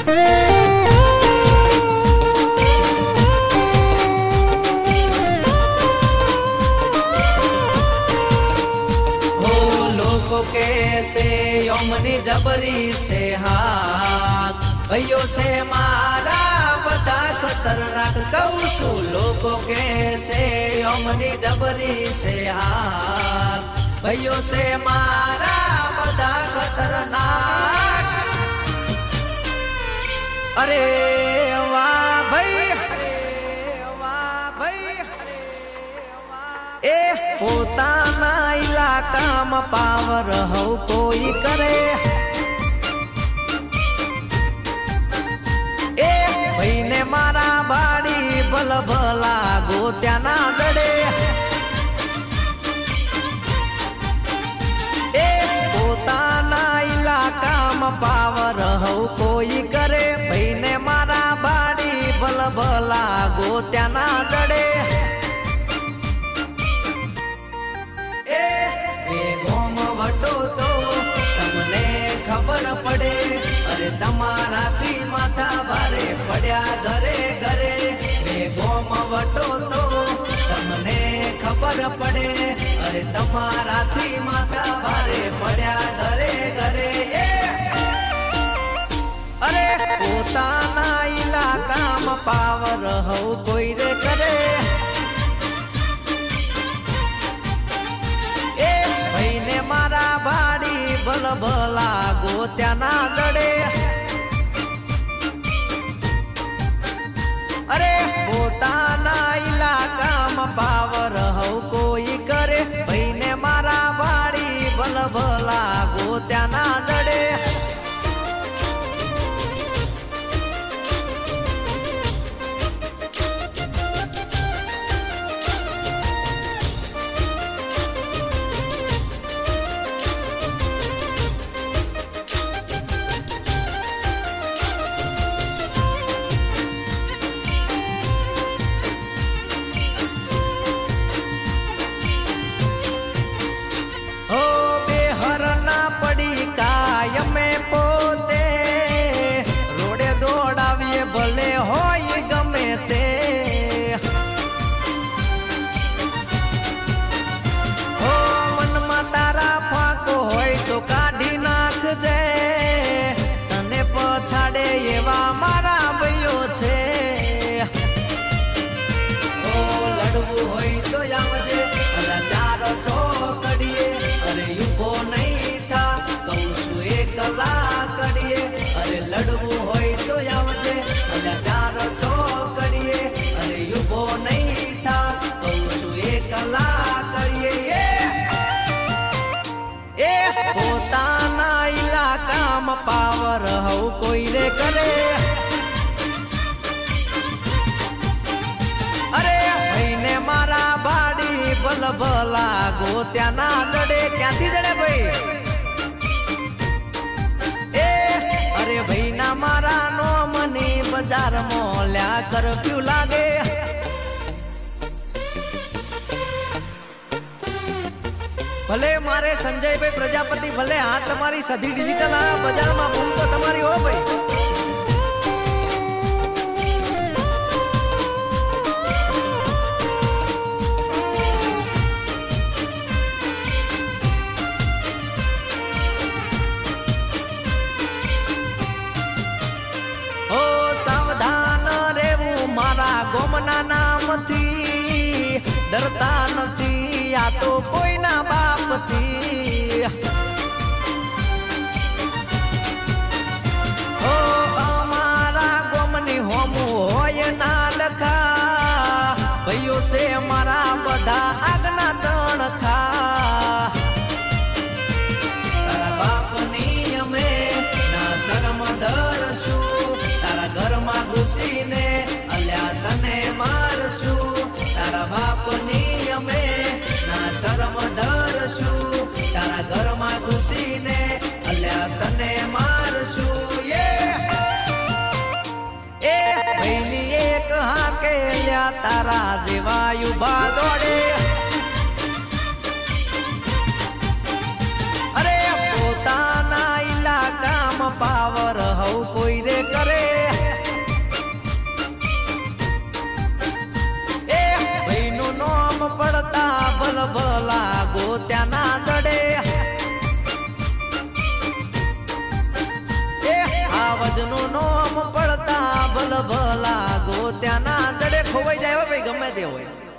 कैसे यमनी जबरी से हाथ भैयो से मारा बता खतरनाक कहू लोगों कैसे यमनी जबरी से हाथ भैयो से मारा बता खतरनाक। अरे वाह भाई ए पोताना इलाका में पावर हो कोई करे ए भाई ने मारा बाड़ी बल भला गोत्या ना जड़े ए पोताना इलाका में पावर हो कोई करे भाई ने मारा बाड़ी बल भला गोत्या ना जड़े। खबर पड़े अरे तमारा थी माथा भारे पड़ा घरे घरे गोम वटो तो तमने खबर पड़े अरे तमारा थी माथा भारे पड़ा घरे घरे ये अरे पोताना इलाका में पावर हो कोई रे करे ए भाई ने मारा भाड़ी बल भला गोत्या ना जड़े अरे पोताना इलाका में पावर हो कोई करे भाई ने मारा बाड़ी बल भला गोत्या ना जड़े। भले होय गमे ते हो मन में तारा फाको होय तो काढ़ी नाख जे तने पछाड़े एवा मारा भैयो छे ओ लड़वू होय तो आवजे अला चार छोकड़िए अरे युबो नहीं था कहूं एकला कड़िए अरे लड़वू होय तो आवजे चार छोकड़िए अरे युबो नहीं था कहूं एकला कड़िए ए पोताना इलाका में पावर हो कोई रे करे अरे भाई ने मारा बाड़ी बल भला गोत्या ना जड़े क्या थी जड़े भाई अरे भाई ना मारा नो मनी बाजार मोल्या कर्फ्यू लागे भले मारे संजय भाई प्रजापति भले हाँ तमारी सदी डिजिटल आ बाजार में भूल तो तमारी हो भाई गोमना नाम थी डरता नहीं या तो कोई ना बाप थी हो हमारा गोमनी होमू होय ना लखा भैयो से हमारा बधा आगना तण खा तारा बाप नी हमें ना शर्म धरसू तारा घर में घुसी ने तने मारसू तारा बाप नी हमें ना शर्म धरसू तारा घर में घुसी ने अल्या तने मारसू ये ए पहली एक हाके ल्या तारा जीवायु बादोड़े अरे पोताना इलाका में पावर हो कोई रे करे पड़ता भल भला गोत्याना जड़े आवजनु नोम पड़ता भल भला गोत्याना जड़े खोवाई जाए भाई गमे ते होय